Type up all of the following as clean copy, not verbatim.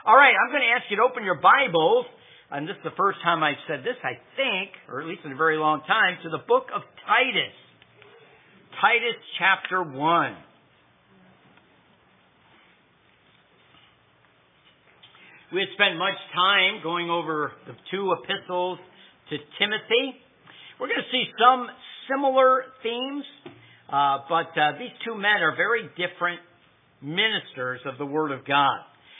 All right, I'm going to ask you to open your Bibles, and this is the first time I've said this, I think, or at least in a very long time, to the book of Titus. Titus chapter 1. We had spent much time going over the two epistles to Timothy. We're going to see some similar themes, but these two men are very different ministers of the Word of God.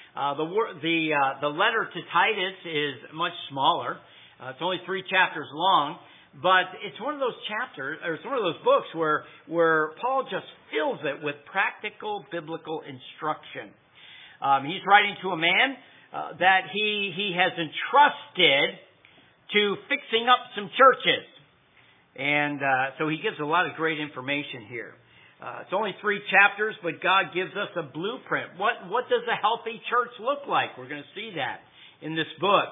The letter to Titus is much smaller. It's only 3 chapters long, but it's one of those chapters, or it's one of those books where Paul just fills it with practical biblical instruction. He's writing to a man that he has entrusted to fixing up some churches. And so he gives a lot of great information here. It's only 3 chapters, but God gives us a blueprint. What does a healthy church look like? We're going to see that in this book.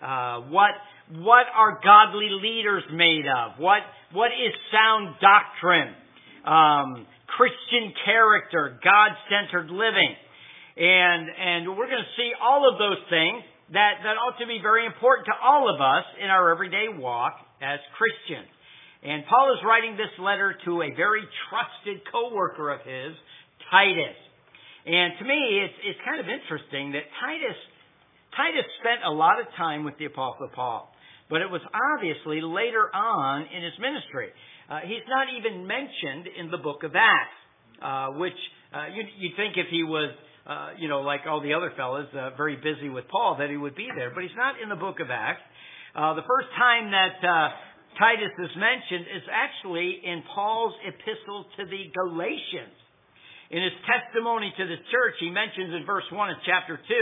What are godly leaders made of? What is sound doctrine? Christian character, God-centered living. And we're going to see all of those things that ought to be very important to all of us in our everyday walk as Christians. And Paul is writing this letter to a very trusted co-worker of his, Titus. And to me, it's kind of interesting that Titus spent a lot of time with the Apostle Paul. But it was obviously later on in his ministry. He's not even mentioned in the book of Acts, which you'd think if he was, like all the other fellas, very busy with Paul, that he would be there. But he's not in the book of Acts. The first time that Titus is mentioned is actually in Paul's epistle to the Galatians. In his testimony to the church, he mentions in verse 1 of chapter 2,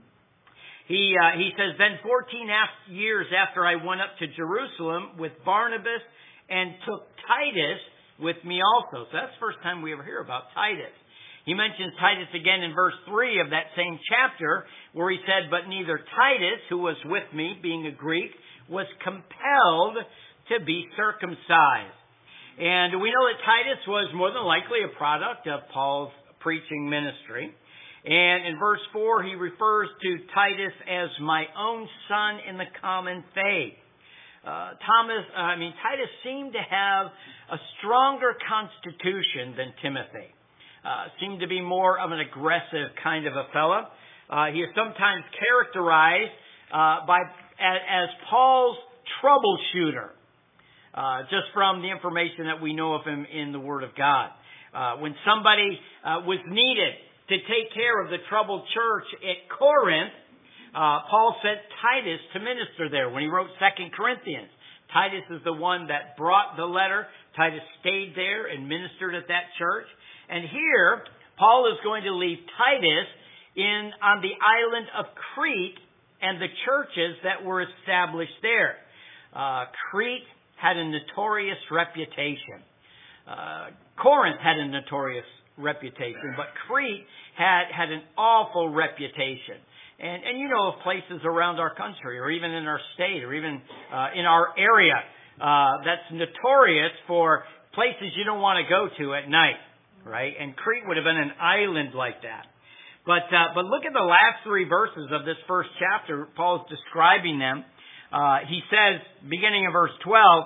he says, "Then 14 years after I went up to Jerusalem with Barnabas and took Titus with me also." So that's the first time we ever hear about Titus. He mentions Titus again in verse 3 of that same chapter, where he said, "But neither Titus, who was with me, being a Greek, was compelled to be circumcised." And we know that Titus was more than likely a product of Paul's preaching ministry. And in verse 4, he refers to Titus as my own son in the common faith. Titus seemed to have a stronger constitution than Timothy. Seemed to be more of an aggressive kind of a fella. He is sometimes characterized as Paul's troubleshooter. Just from the information that we know of him in the Word of God. When somebody was needed to take care of the troubled church at Corinth, Paul sent Titus to minister there. When he wrote 2 Corinthians, Titus is the one that brought the letter. Titus stayed there and ministered at that church. And here, Paul is going to leave Titus on the island of Crete and the churches that were established there. Crete had a notorious reputation. Corinth had a notorious reputation, but Crete had an awful reputation. And you know of places around our country, or even in our state, or even in our area, that's notorious for places you don't want to go to at night, right? And Crete would have been an island like that. But look at the last 3 verses of this first chapter. Paul's describing them. He says, beginning in verse 12,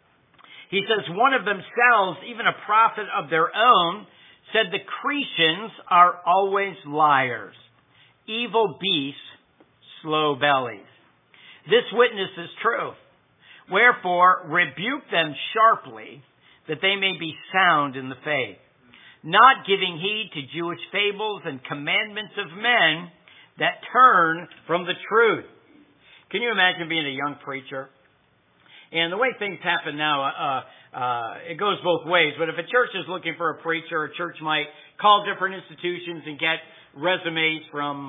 he says, "One of themselves, even a prophet of their own, said the Cretans are always liars, evil beasts, slow bellies. This witness is true. Wherefore, rebuke them sharply, that they may be sound in the faith, not giving heed to Jewish fables and commandments of men that turn from the truth." Can you imagine being a young preacher? And the way things happen now, it goes both ways. But if a church is looking for a preacher, a church might call different institutions and get resumes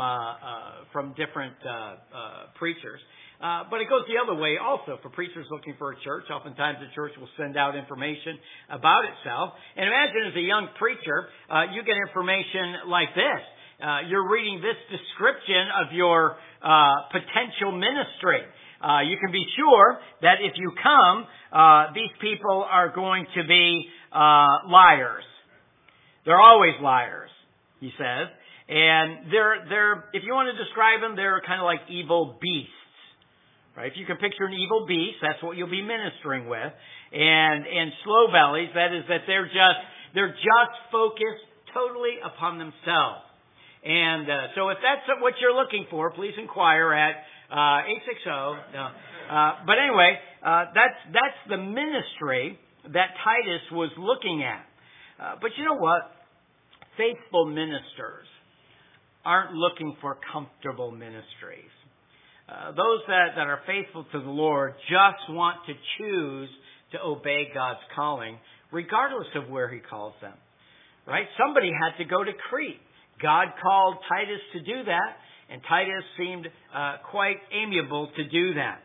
from different preachers. But it goes the other way also. For preachers looking for a church, oftentimes the church will send out information about itself. And imagine as a young preacher, you get information like this. You're reading this description of your potential ministry. You can be sure that if you come, these people are going to be liars. They're always liars, he says. And they're if you want to describe them, they're kind of like evil beasts. Right? If you can picture an evil beast, that's what you'll be ministering with. And slow bellies, that is that they're just focused totally upon themselves. And so if that's what you're looking for, please inquire at 860. No. But anyway, that's the ministry that Titus was looking at. But you know what? Faithful ministers aren't looking for comfortable ministries. Those that are faithful to the Lord just want to choose to obey God's calling, regardless of where He calls them. Right? Somebody had to go to Crete. God called Titus to do that, and Titus seemed quite amiable to do that.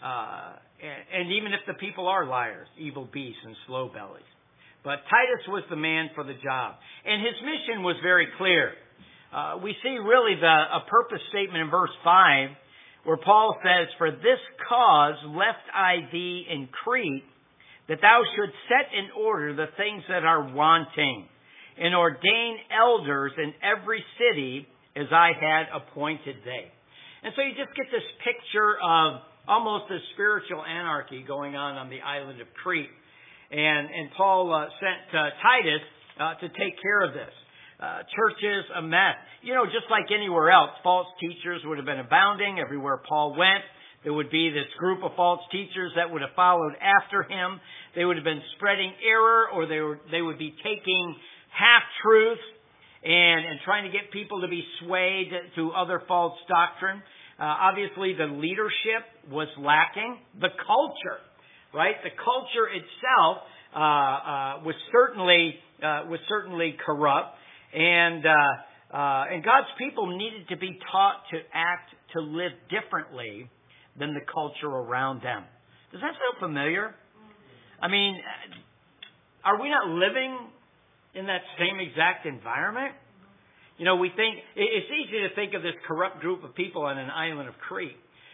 And even if the people are liars, evil beasts, and slow bellies. But Titus was the man for the job. And his mission was very clear. We see really a purpose statement in verse 5, where Paul says, "For this cause left I thee in Crete, that thou shouldst set in order the things that are wanting, and ordain elders in every city as I had appointed thee." And so you just get this picture of almost a spiritual anarchy going on the island of Crete. And Paul sent Titus to take care of this. Churches, a mess. You know, just like anywhere else, false teachers would have been abounding everywhere Paul went. There would be this group of false teachers that would have followed after him. They would have been spreading error, or they would be taking half-truths and trying to get people to be swayed to other false doctrine. Obviously, the leadership was lacking. The culture, right? The culture itself was certainly corrupt, and God's people needed to be taught to act, to live differently than the culture around them. Does that sound familiar? I mean, are we not living in that same exact environment? You know, we think it's easy to think of this corrupt group of people on an island of Crete,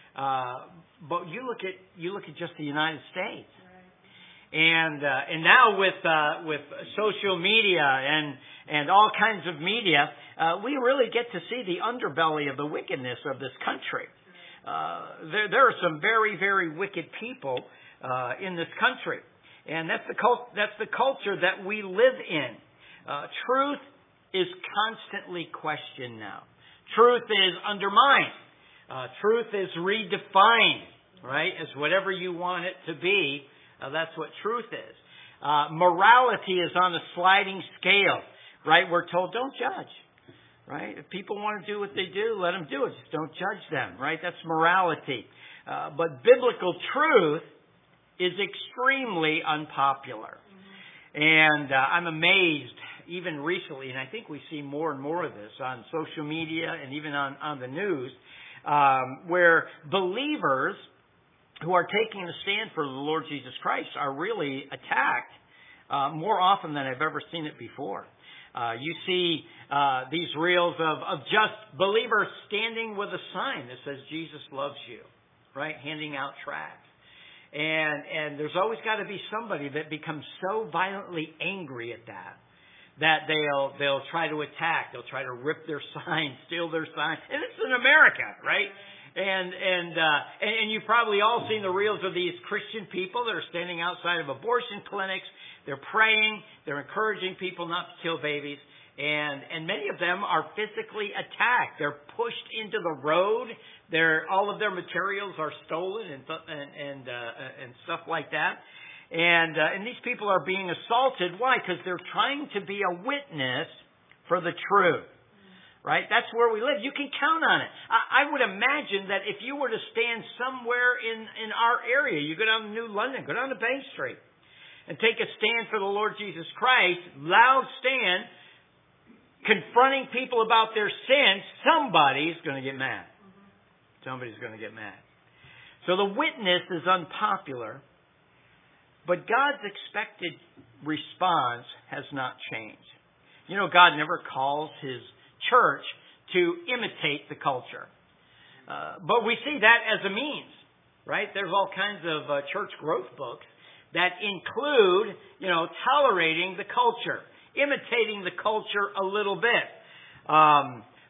but you look at just the United States, and now with social media and all kinds of media, we really get to see the underbelly of the wickedness of this country. There are some very, very wicked people in this country, and that's the culture that we live in. Truth is constantly questioned now. Truth is undermined. Truth is redefined, right, as whatever you want it to be. That's what truth is. Morality is on a sliding scale, right? We're told, don't judge, right? If people want to do what they do, let them do it. Just don't judge them, right? That's morality. But biblical truth is extremely unpopular. And I'm amazed, even recently, and I think we see more and more of this on social media and even on the news, where believers who are taking a stand for the Lord Jesus Christ are really attacked more often than I've ever seen it before. You see these reels of just believers standing with a sign that says Jesus loves you, right? Handing out tracts. And there's always got to be somebody that becomes so violently angry at that they'll try to attack. They'll try to rip their sign, steal their sign. And it's in America, right? And you've probably all seen the reels of these Christian people that are standing outside of abortion clinics. They're praying. They're encouraging people not to kill babies. And many of them are physically attacked. They're pushed into the road. All of their materials are stolen and stuff like that. And these people are being assaulted. Why? Because they're trying to be a witness for the truth. Right? That's where we live. You can count on it. I would imagine that if you were to stand somewhere in our area, you go down to New London, go down to Bank Street, and take a stand for the Lord Jesus Christ, loud stand, confronting people about their sins, somebody's going to get mad. Somebody's going to get mad. So the witness is unpopular, but God's expected response has not changed. You know, God never calls His church to imitate the culture. But we see that as a means, right? There's all kinds of church growth books that include, tolerating the culture, imitating the culture a little bit.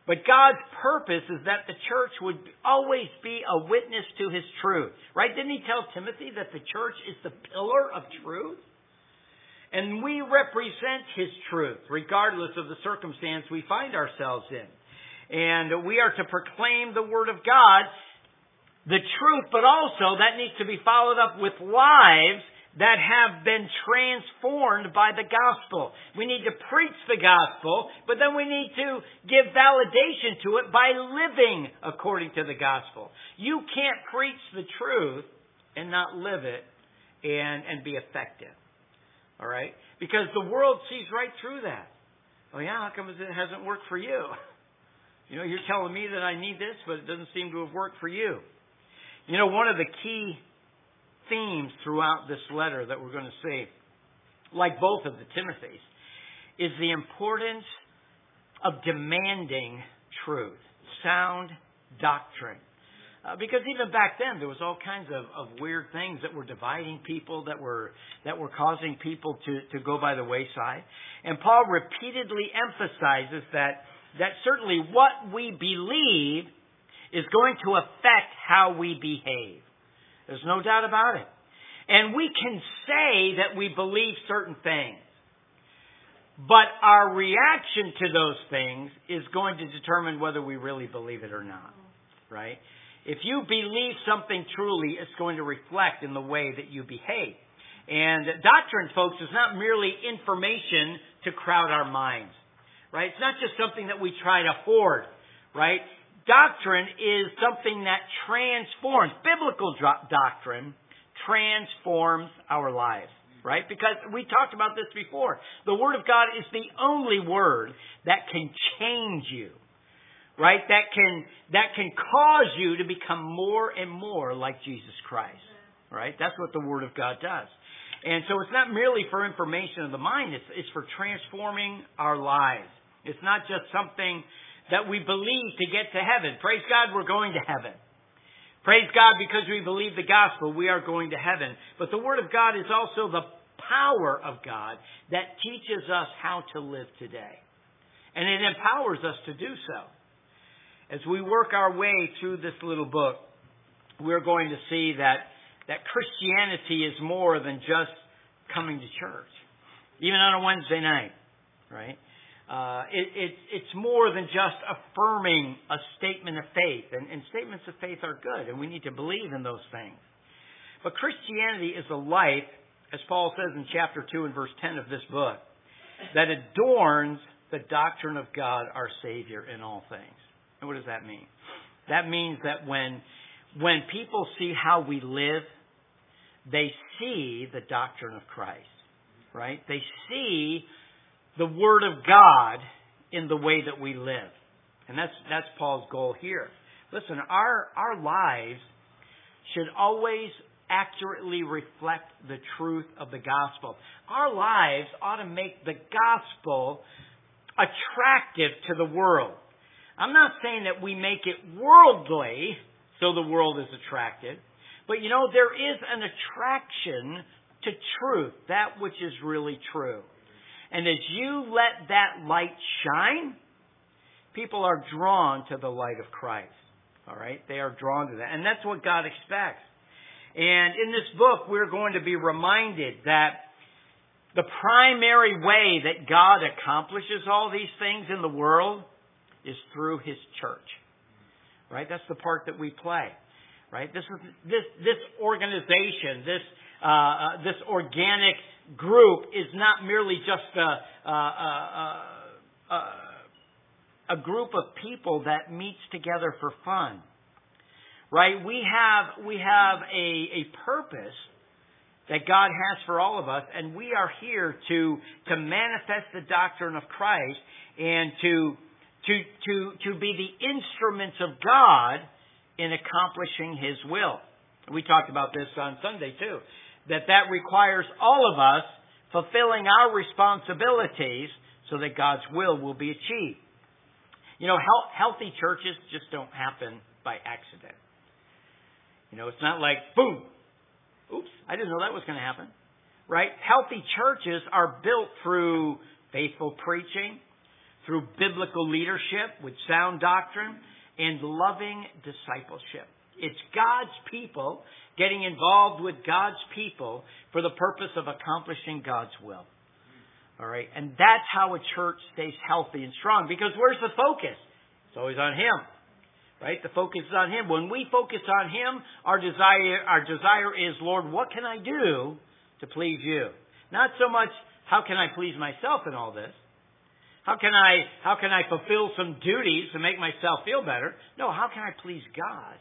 But God's purpose is that the church would always be a witness to His truth. Right? Didn't He tell Timothy that the church is the pillar of truth? And we represent His truth, regardless of the circumstance we find ourselves in. And we are to proclaim the Word of God, the truth, but also that needs to be followed up with lives that have been transformed by the gospel. We need to preach the gospel, but then we need to give validation to it by living according to the gospel. You can't preach the truth and not live it and be effective. All right? Because the world sees right through that. Oh yeah, how come it hasn't worked for you? You know, you're telling me that I need this, but it doesn't seem to have worked for you. You know, one of the key themes throughout this letter that we're going to see, like both of the Timothys, is the importance of demanding truth, sound doctrine. Because even back then, there was all kinds of weird things that were dividing people, that were causing people to go by the wayside. And Paul repeatedly emphasizes that certainly what we believe is going to affect how we behave. There's no doubt about it. And we can say that we believe certain things. But our reaction to those things is going to determine whether we really believe it or not. Right? If you believe something truly, it's going to reflect in the way that you behave. And doctrine, folks, is not merely information to crowd our minds. Right? It's not just something that we try to hoard. Right? Doctrine is something that transforms. Biblical doctrine transforms our lives. Right? Because we talked about this before. The Word of God is the only Word that can change you. Right? That can cause you to become more and more like Jesus Christ. Right? That's what the Word of God does. And so it's not merely for information of the mind. It's for transforming our lives. It's not just something that we believe to get to heaven. Praise God, we're going to heaven. Praise God, because we believe the gospel, we are going to heaven. But the Word of God is also the power of God that teaches us how to live today. And it empowers us to do so. As we work our way through this little book, we're going to see that Christianity is more than just coming to church. Even on a Wednesday night, right? It's more than just affirming a statement of faith. And statements of faith are good, and we need to believe in those things. But Christianity is a life, as Paul says in chapter 2 and verse 10 of this book, that adorns the doctrine of God, our Savior, in all things. And what does that mean? That means that when people see how we live, they see the doctrine of Christ. Right? They see the Word of God in the way that we live. And that's Paul's goal here. Listen, our lives should always accurately reflect the truth of the gospel. Our lives ought to make the gospel attractive to the world. I'm not saying that we make it worldly so the world is attracted. But you know, there is an attraction to truth, that which is really true. And as you let that light shine, people are drawn to the light of Christ. All right? They are drawn to that. And that's what God expects. And in this book, we're going to be reminded that the primary way that God accomplishes all these things in the world is through His church. Right? That's the part that we play. Right? This organization, this organic group is not merely just a group of people that meets together for fun. Right? We have a purpose that God has for all of us, and we are here to manifest the doctrine of Christ and to be the instruments of God in accomplishing His will. We talked about this on Sunday too, that requires all of us fulfilling our responsibilities so that God's will be achieved. You know, healthy churches just don't happen by accident. You know, it's not like, boom, oops, I didn't know that was going to happen. Right? Healthy churches are built through faithful preaching, through biblical leadership with sound doctrine and loving discipleship. It's God's people getting involved with God's people for the purpose of accomplishing God's will. All right? And that's how a church stays healthy and strong. Because where's the focus? It's always on Him. Right? The focus is on Him. When we focus on Him, our desire is, Lord, what can I do to please You? Not so much, how can I please myself in all this? How can I fulfill some duties to make myself feel better? No, how can I please God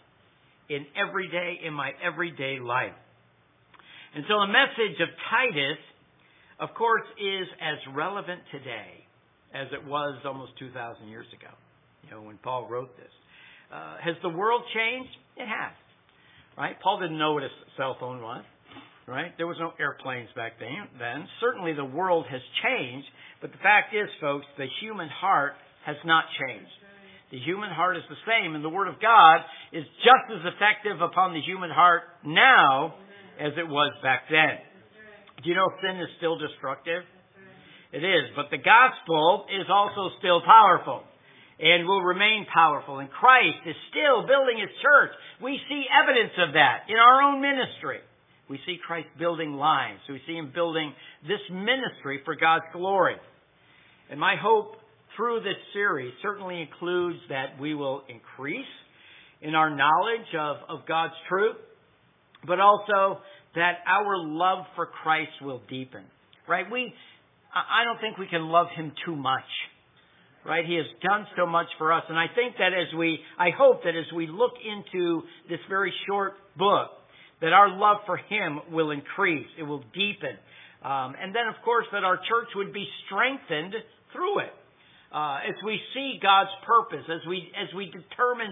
in my everyday life? And so the message of Titus, of course, is as relevant today as it was almost 2,000 years ago, when Paul wrote this. Has the world changed? It has. Right? Paul didn't know what a cell phone was. Right? There was no airplanes back then. Certainly the world has changed, but the fact is, folks, the human heart has not changed. The human heart is the same, and the Word of God is just as effective upon the human heart now as it was back then. Do you know sin is still destructive? It is, but the gospel is also still powerful and will remain powerful. And Christ is still building His church. We see evidence of that in our own ministry. We see Christ building lives. We see Him building this ministry for God's glory. And my hope through this series certainly includes that we will increase in our knowledge of God's truth, but also that our love for Christ will deepen. Right? I don't think we can love Him too much. Right? He has done so much for us. And I hope that as we look into this very short book, that our love for Him will increase. It will deepen. And then, of course, that our church would be strengthened through it. As we see God's purpose, as we determine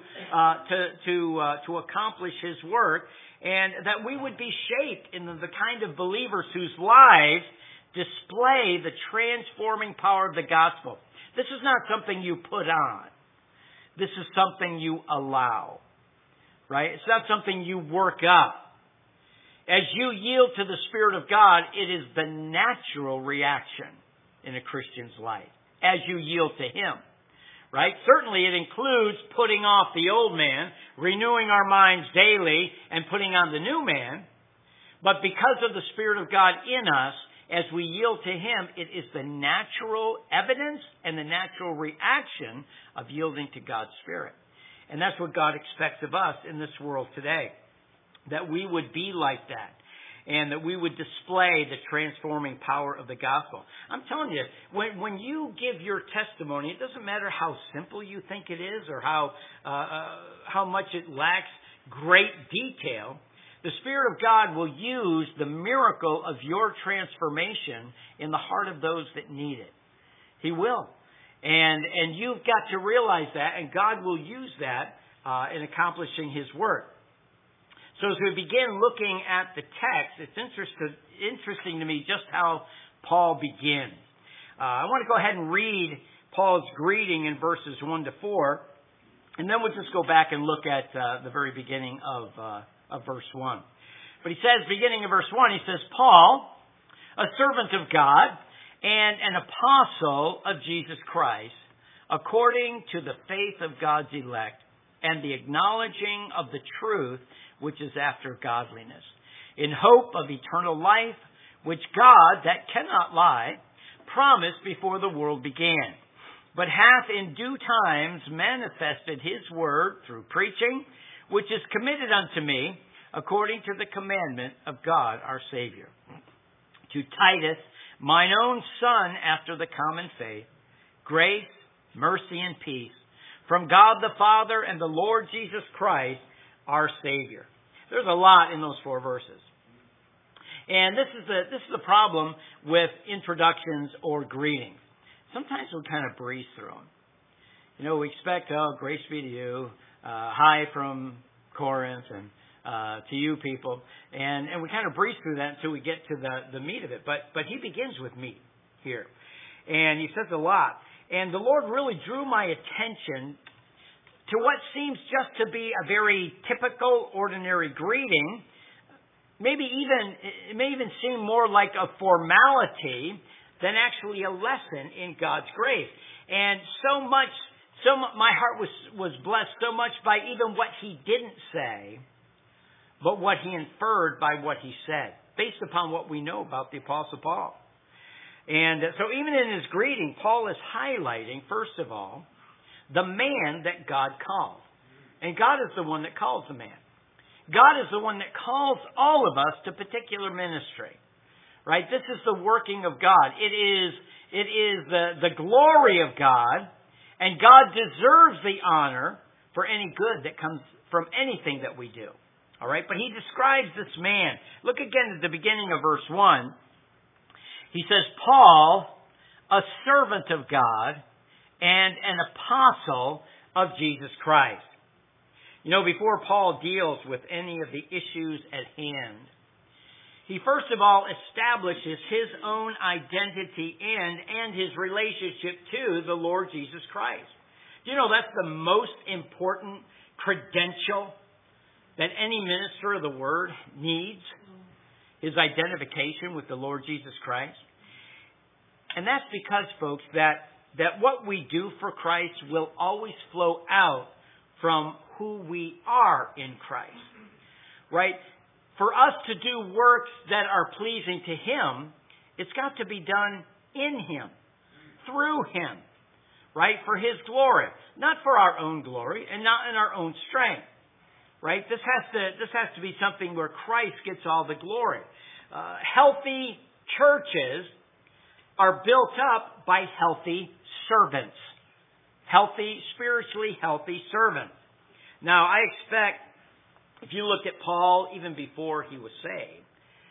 to accomplish His work, and that we would be shaped in the kind of believers whose lives display the transforming power of the gospel. This is not something you put on. This is something you allow. Right? It's not something you work up. As you yield to the Spirit of God, it is the natural reaction in a Christian's life. As you yield to Him. Right? Certainly it includes putting off the old man, renewing our minds daily, and putting on the new man. But because of the Spirit of God in us, as we yield to Him, it is the natural evidence and the natural reaction of yielding to God's Spirit. And that's what God expects of us in this world today. That we would be like that. And that we would display the transforming power of the gospel. I'm telling you, when you give your testimony, it doesn't matter how simple you think it is or how much it lacks great detail. The Spirit of God will use the miracle of your transformation in the heart of those that need it. He will. And you've got to realize that, and God will use that in accomplishing His work. So as we begin looking at the text, it's interesting to me just how Paul begins. I want to go ahead and read Paul's greeting in verses 1 to 4, and then we'll just go back and look at the very beginning of verse 1. But he says, beginning of verse 1, he says, Paul, a servant of God and an apostle of Jesus Christ, according to the faith of God's elect and the acknowledging of the truth which is after godliness, in hope of eternal life, which God, that cannot lie, promised before the world began, but hath in due times manifested His word through preaching, which is committed unto me, according to the commandment of God our Savior. To Titus, mine own son after the common faith, grace, mercy, and peace, from God the Father and the Lord Jesus Christ, our Savior. There's a lot in those 4 verses. And this is the problem with introductions or greetings. Sometimes we kind of breeze through them. We expect, grace be to you, hi from Corinth, and to you people. And we kind of breeze through that until we get to the meat of it. But he begins with meat here. And he says a lot. And the Lord really drew my attention to what seems just to be a very typical, ordinary greeting. It may even seem more like a formality than actually a lesson in God's grace. And my heart was blessed so much by even what he didn't say, but what he inferred by what he said, based upon what we know about the Apostle Paul. And so even in his greeting, Paul is highlighting, first of all, the man that God called. And God is the one that calls the man. God is the one that calls all of us to particular ministry. Right? This is the working of God. It is the glory of God, and God deserves the honor for any good that comes from anything that we do. All right? But he describes this man. Look again at the beginning of verse 1. He says, Paul, a servant of God and an apostle of Jesus Christ. You know, before Paul deals with any of the issues at hand, he first of all establishes his own identity and his relationship to the Lord Jesus Christ. Do you know that's the most important credential that any minister of the Word needs? His identification with the Lord Jesus Christ. And that's because, folks, that what we do for Christ will always flow out from who we are in Christ. Right? For us to do works that are pleasing to Him, it's got to be done in Him, through Him, right? For His glory, not for our own glory and not in our own strength, right? This has to be something where Christ gets all the glory. Healthy churches are built up by healthy servants, spiritually healthy servants. Now, I expect, if you look at Paul, even before he was saved,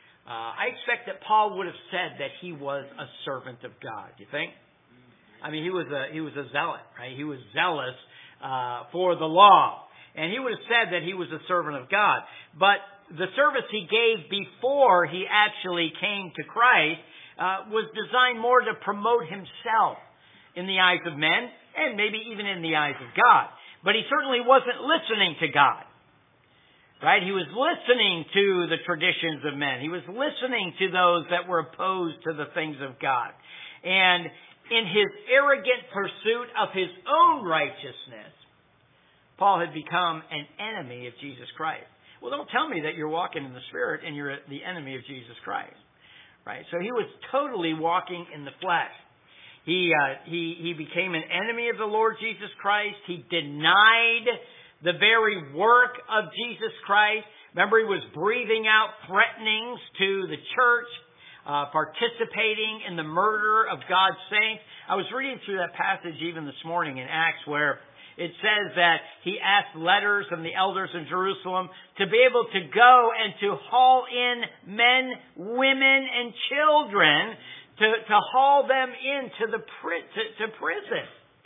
I expect that Paul would have said that he was a servant of God. You think? I mean, he was a zealot, right? He was zealous for the law, and he would have said that he was a servant of God. But the service he gave before he actually came to Christ was designed more to promote himself in the eyes of men, and maybe even in the eyes of God. But he certainly wasn't listening to God. Right? He was listening to the traditions of men. He was listening to those that were opposed to the things of God. And in his arrogant pursuit of his own righteousness, Paul had become an enemy of Jesus Christ. Well, don't tell me that you're walking in the Spirit and you're the enemy of Jesus Christ. Right? So he was totally walking in the flesh. He became an enemy of the Lord Jesus Christ. He denied the very work of Jesus Christ. Remember, he was breathing out threatenings to the church, participating in the murder of God's saints. I was reading through that passage even this morning in Acts where it says that he asked letters from the elders in Jerusalem to be able to go and to haul in men, women, and children to haul them into to prison.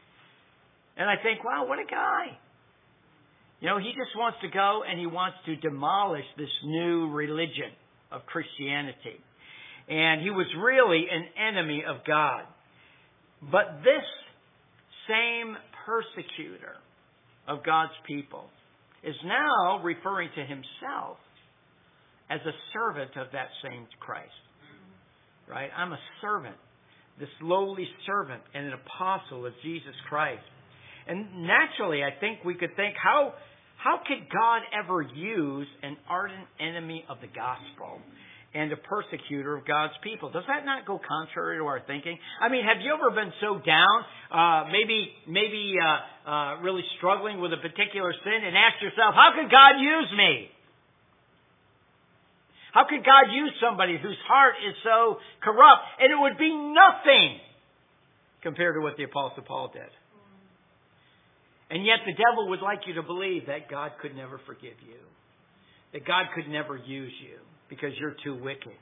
And I think, wow, what a guy. You know, he just wants to go and he wants to demolish this new religion of Christianity. And he was really an enemy of God. But this same persecutor of God's people is now referring to himself as a servant of that same Christ. Right? I'm a servant, this lowly servant and an apostle of Jesus Christ. And naturally, I think we could think, how could God ever use an ardent enemy of the gospel and a persecutor of God's people? Does that not go contrary to our thinking? I mean, have you ever been so down, maybe really struggling with a particular sin and asked yourself, how could God use me? How could God use somebody whose heart is so corrupt? And it would be nothing compared to what the Apostle Paul did. And yet the devil would like you to believe that God could never forgive you. That God could never use you because you're too wicked.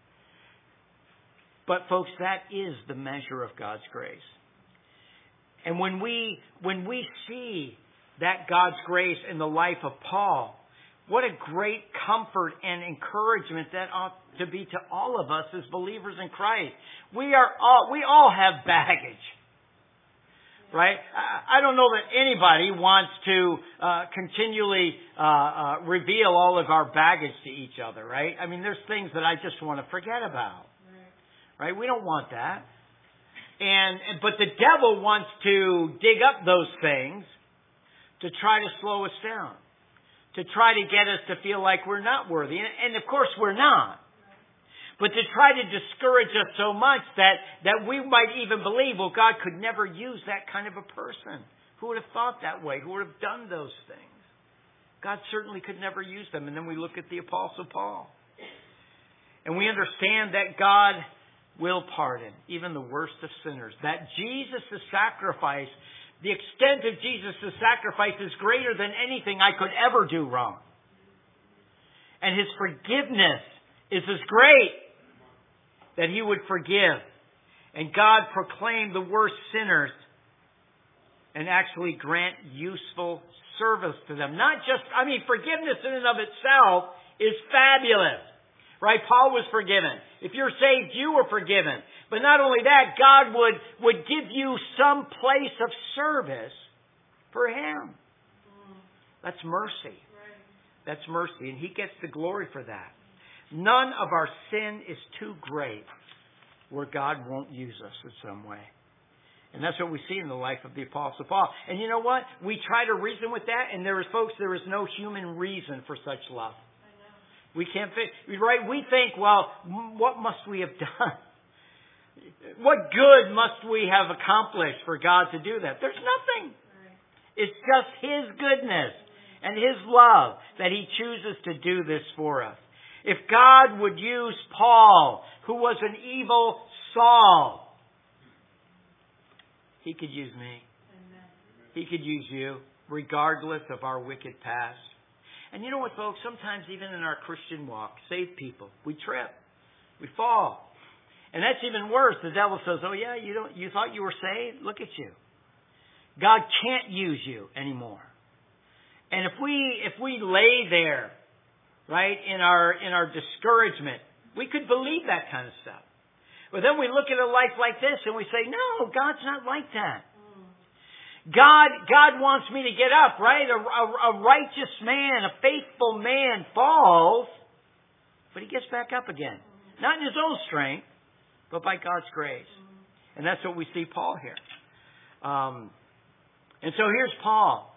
But folks, that is the measure of God's grace. And when we see that God's grace in the life of Paul, what a great comfort and encouragement that ought to be to all of us as believers in Christ. We all have baggage. Right? I don't know that anybody wants to continually reveal all of our baggage to each other, right? I mean, there's things that I just want to forget about. Right? We don't want that. But the devil wants to dig up those things to try to slow us down, to try to get us to feel like we're not worthy. And of course we're not. But to try to discourage us so much that we might even believe, well, God could never use that kind of a person. Who would have thought that way? Who would have done those things? God certainly could never use them. And then we look at the Apostle Paul. And we understand that God will pardon even the worst of sinners. That Jesus' sacrifice, the extent of Jesus' sacrifice is greater than anything I could ever do wrong. And His forgiveness is as great that He would forgive. And God proclaimed the worst sinners and actually grant useful service to them. Forgiveness in and of itself is fabulous. Right? Paul was forgiven. If you're saved, you were forgiven. But not only that, God would give you some place of service for Him. That's mercy. That's mercy. And He gets the glory for that. None of our sin is too great where God won't use us in some way. And that's what we see in the life of the Apostle Paul. And you know what? We try to reason with that, and there is no human reason for such love. We can't think, right? We think, well, what must we have done? What good must we have accomplished for God to do that? There's nothing. It's just His goodness and His love that He chooses to do this for us. If God would use Paul, who was an evil Saul, He could use me. He could use you, regardless of our wicked past. And you know what, folks? Sometimes even in our Christian walk, saved people, we trip. We fall. And that's even worse. The devil says, oh yeah, you thought you were saved? Look at you. God can't use you anymore. And if we lay there, right, in our discouragement, we could believe that kind of stuff. But then we look at a life like this and we say, no, God's not like that. God wants me to get up, right? A righteous man, a faithful man falls, but he gets back up again. Not in his own strength, but by God's grace. And that's what we see Paul here. And so here's Paul.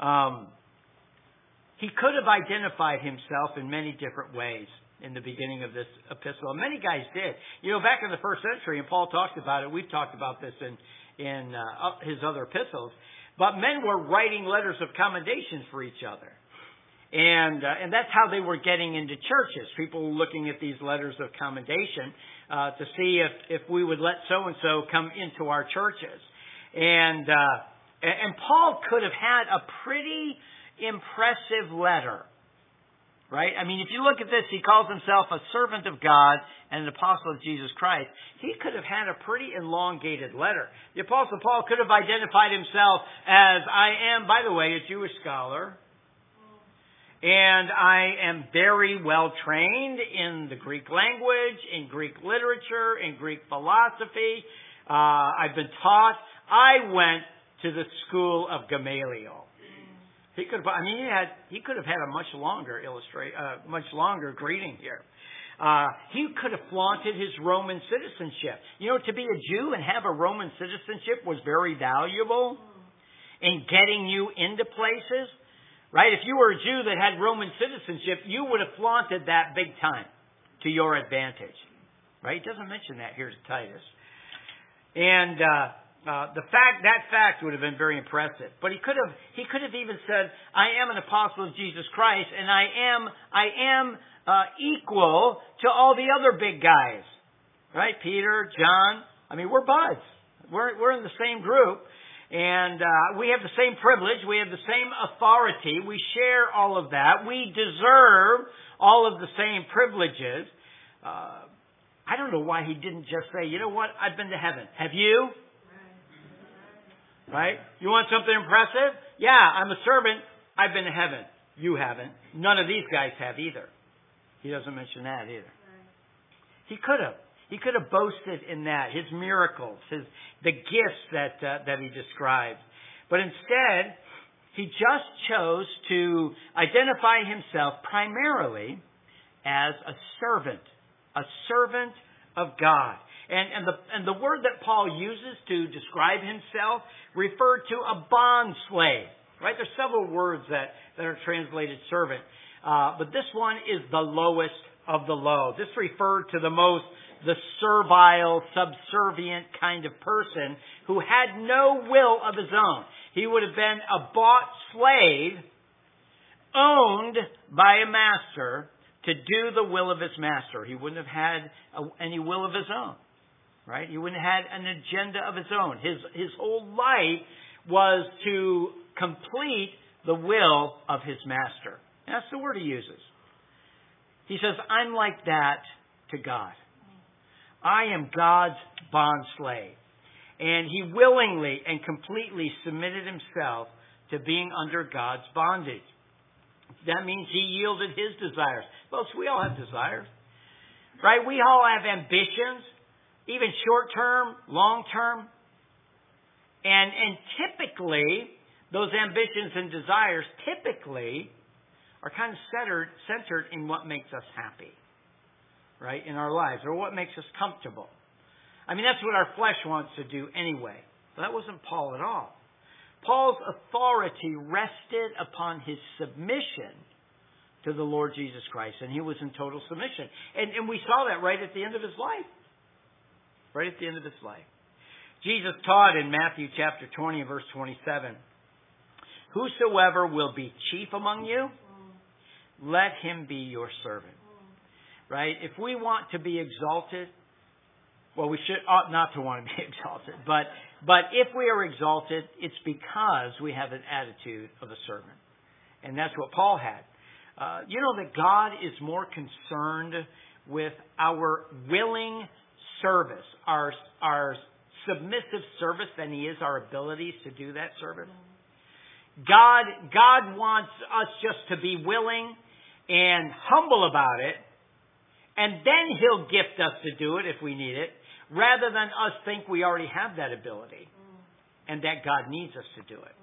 He could have identified himself in many different ways in the beginning of this epistle. And many guys did. You know, back in the first century, and Paul talked about it, we've talked about this in his other epistles, but men were writing letters of commendation for each other. And that's how they were getting into churches. People looking at these letters of commendation to see if we would let so-and-so come into our churches. And Paul could have had a pretty impressive letter, right? I mean, if you look at this, he calls himself a servant of God and an apostle of Jesus Christ. He could have had a pretty elongated letter. The Apostle Paul could have identified himself as, I am, by the way, a Jewish scholar, and I am very well trained in the Greek language, in Greek literature, in Greek philosophy. I've been taught. I went to the school of Gamaliel. He could have had a much longer greeting here. He could have flaunted his Roman citizenship. You know, to be a Jew and have a Roman citizenship was very valuable in getting you into places. Right? If you were a Jew that had Roman citizenship, you would have flaunted that big time to your advantage. Right? He doesn't mention that here to Titus. And that fact would have been very impressive. But he could have even said, I am an apostle of Jesus Christ, and I am equal to all the other big guys. Right? Peter, John. I mean, we're buds. We're in the same group. And we have the same privilege. We have the same authority. We share all of that. We deserve all of the same privileges. I don't know why he didn't just say, you know what? I've been to heaven. Have you? Right? You want something impressive? Yeah, I'm a servant. I've been to heaven. You haven't. None of these guys have either. He doesn't mention that either. He could have. He could have boasted in that, his miracles, the gifts that he described. But instead, he just chose to identify himself primarily as a servant of God. And the word that Paul uses to describe himself referred to a bond slave. Right? There's several words that are translated servant. But this one is the lowest of the low. This referred to the servile, subservient kind of person who had no will of his own. He would have been a bought slave, owned by a master to do the will of his master. He wouldn't have had any will of his own. Right? He wouldn't have had an agenda of his own. His whole life was to complete the will of his master. And that's the word he uses. He says, I'm like that to God. I am God's bond slave. And he willingly and completely submitted himself to being under God's bondage. That means he yielded his desires. Folks, we all have desires. Right? We all have ambitions, even short-term, long-term. And typically, those ambitions and desires typically are kind of centered in what makes us happy, right, in our lives, or what makes us comfortable. I mean, that's what our flesh wants to do anyway. But that wasn't Paul at all. Paul's authority rested upon his submission to the Lord Jesus Christ, and he was in total submission. And we saw that right at the end of his life. Right at the end of his life. Jesus taught in Matthew chapter 20, verse 27, whosoever will be chief among you, let him be your servant. Right? If we want to be exalted, well, we ought not to want to be exalted. But if we are exalted, it's because we have an attitude of a servant. And that's what Paul had. You know that God is more concerned with our willing service, our submissive service, than he is our abilities to do that service. God wants us just to be willing and humble about it, and then he'll gift us to do it if we need it, rather than us think we already have that ability and that God needs us to do it.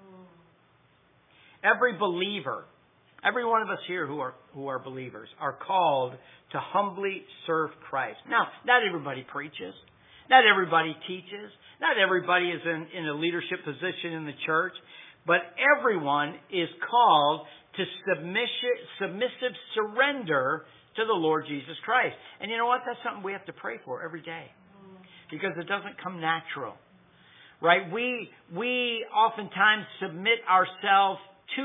Every believer, every one of us here who are believers, are called to humbly serve Christ. Now, not everybody preaches. Not everybody teaches. Not everybody is in a leadership position in the church. But everyone is called to submissive surrender to the Lord Jesus Christ. And you know what? That's something we have to pray for every day. Because it doesn't come natural. Right? We oftentimes submit ourselves,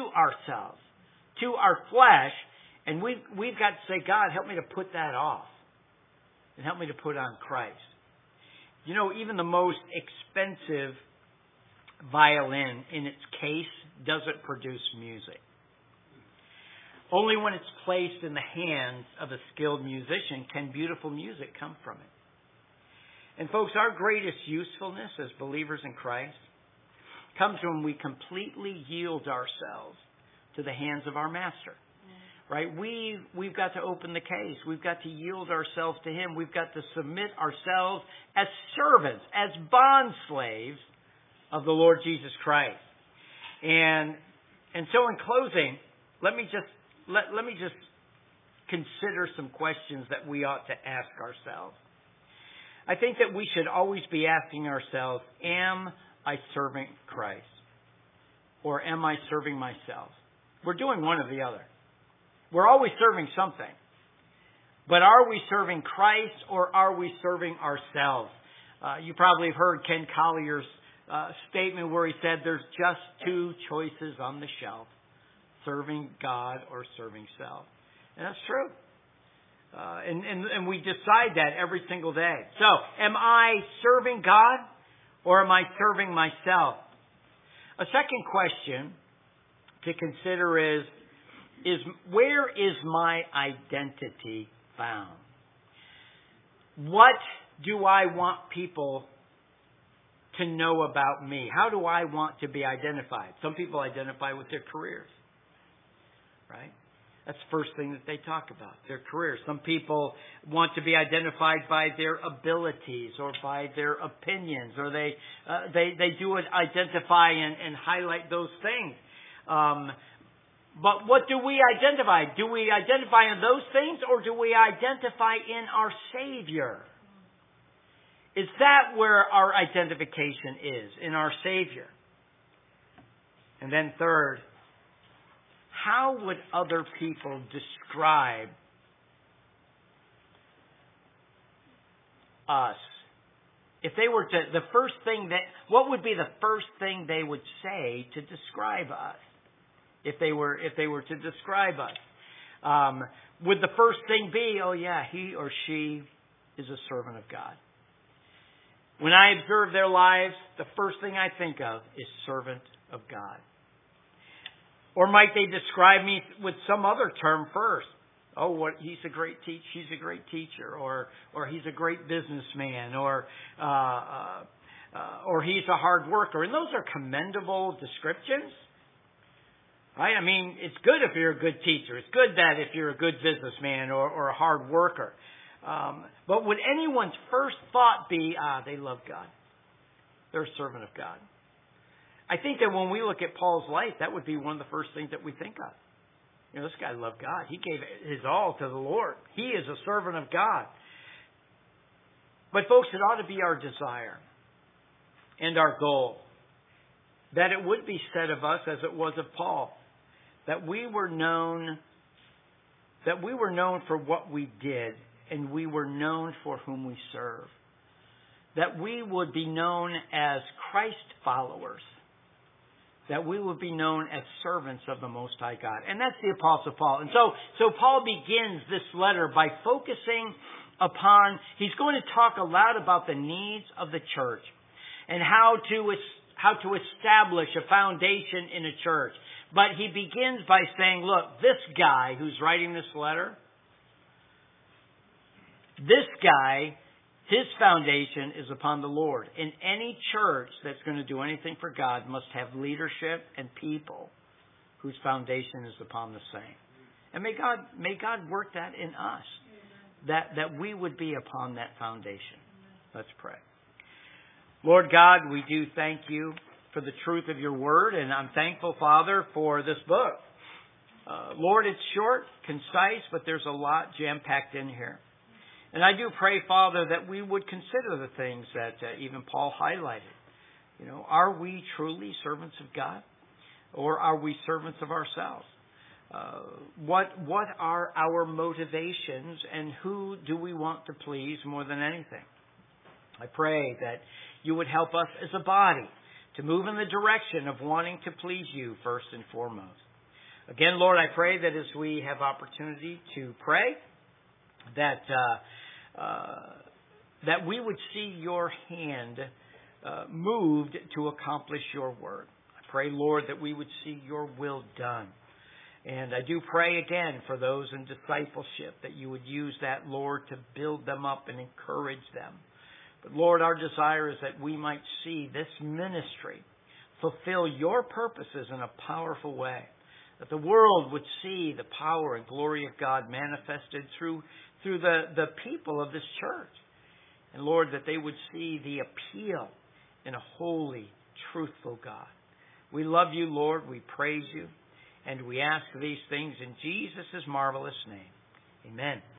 to our flesh, and we've got to say, God, help me to put that off. And help me to put on Christ. You know, even the most expensive violin in its case doesn't produce music. Only when it's placed in the hands of a skilled musician can beautiful music come from it. And folks, our greatest usefulness as believers in Christ comes when we completely yield ourselves to the hands of our Master. Right? We've got to open the case. We've got to yield ourselves to him. We've got to submit ourselves as servants, as bond slaves of the Lord Jesus Christ. And so in closing, let me just consider some questions that we ought to ask ourselves. I think that we should always be asking ourselves, am I serving Christ? Or am I serving myself? We're doing one or the other. We're always serving something. But are we serving Christ or are we serving ourselves? You probably have heard Ken Collier's statement where he said there's just two choices on the shelf. Serving God or serving self. And that's true. And we decide that every single day. So, am I serving God or am I serving myself? A second question to consider is where is my identity found? What do I want people to know about me? How do I want to be identified? Some people identify with their careers, right? That's the first thing that they talk about, their careers. Some people want to be identified by their abilities or by their opinions, or they do identify and highlight those things. But what do we identify? Do we identify in those things or do we identify in our Savior? Is that where our identification is, in our Savior? And then third, how would other people describe us? If they were to, what would be the first thing they would say to describe us? If they were to describe us, would the first thing be, oh yeah, he or she is a servant of God? When I observe their lives, the first thing I think of is servant of God. Or might they describe me with some other term first? Oh, he's a great teacher. She's a great teacher, or he's a great businessman, or he's a hard worker. And those are commendable descriptions, right? I mean, it's good if you're a good teacher. It's good that if you're a good businessman or a hard worker. But would anyone's first thought be, they love God. They're a servant of God. I think that when we look at Paul's life, that would be one of the first things that we think of. You know, this guy loved God. He gave his all to the Lord. He is a servant of God. But folks, it ought to be our desire and our goal that it would be said of us as it was of Paul, that we were known for what we did, and we were known for whom we serve. That we would be known as Christ followers. That we would be known as servants of the Most High God. And that's the Apostle Paul. And so Paul begins this letter by focusing upon, he's going to talk a lot about the needs of the church and how to establish a foundation in a church. But he begins by saying, look, this guy who's writing this letter, this guy, his foundation is upon the Lord. And any church that's going to do anything for God must have leadership and people whose foundation is upon the same. And may God work that in us, that we would be upon that foundation. Let's pray. Lord God, we do thank you for the truth of your word, and I'm thankful, Father, for this book. Lord, it's short, concise, but there's a lot jam-packed in here. And I do pray, Father, that we would consider the things that even Paul highlighted. You know, are we truly servants of God? Or are we servants of ourselves? What are our motivations, and who do we want to please more than anything? I pray that you would help us as a body to move in the direction of wanting to please you first and foremost. Again, Lord, I pray that as we have opportunity to pray, that we would see your hand moved to accomplish your word. I pray, Lord, that we would see your will done. And I do pray again for those in discipleship that you would use that, Lord, to build them up and encourage them. But Lord, our desire is that we might see this ministry fulfill your purposes in a powerful way. That the world would see the power and glory of God manifested through the people of this church. And Lord, that they would see the appeal in a holy, truthful God. We love you, Lord. We praise you. And we ask these things in Jesus' marvelous name. Amen.